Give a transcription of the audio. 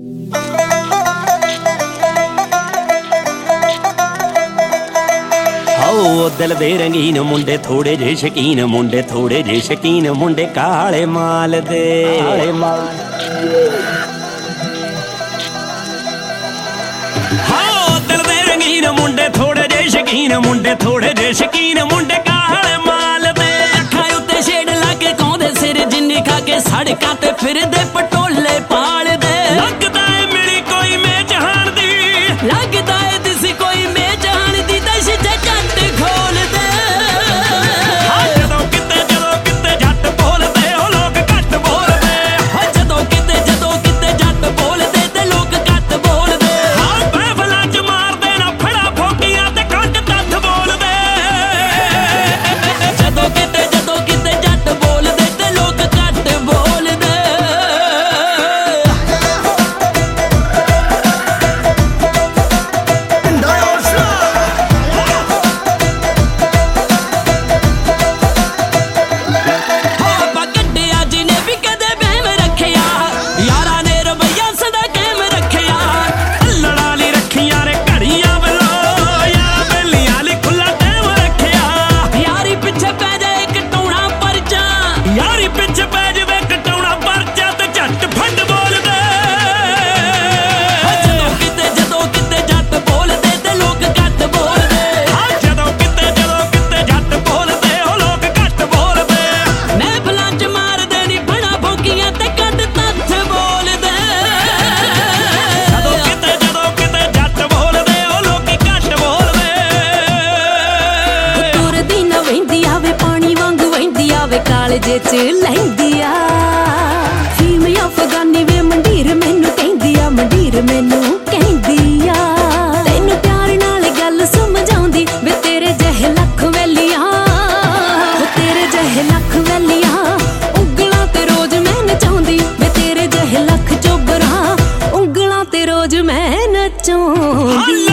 दिल दे रंगीन मुंडे थोड़े जे शकीन मुंडे थोड़े जे शकीन मुंडे काले माल दे दिल दे रंगीन मुंडे थोड़े जे शकीन मुंडे थोड़े जे शकीन मुंडे काले माल दे अखां उत्ते छेड़ लाके कौंदे सिर जिन्नी खा के सड़कां ते फिरदे पटोले पाल दे लगदा है मिली कोई मैं जहान दी लगदा है दिसी कोई मैं जहान दी दश जट खोल दे जदों किते जट बोलदे ओ लोग घट बोलदे जदों किते जट बोलदे ते लोग घट बोलदे महफिलां च मारदे ना फड़ा फोकियां ते घट तथ बोलदे जदों किते जट बोलदे ते लोग घट बोलदे कालजे च लैंदी आ फीम अफगानी वे मंडीर मैनू कहंदी आ मंडीर मैनू कहंदी आ तैनू प्यार नाल गल समझाउंदी वे तेरे जहे लख वैलियां तेरे जहे लख वैलियां उंगलां ते रोज मैं नचाउंदी वे तेरे जहे लख चोबरां उंगलां ते रोज मैं नचाउंदी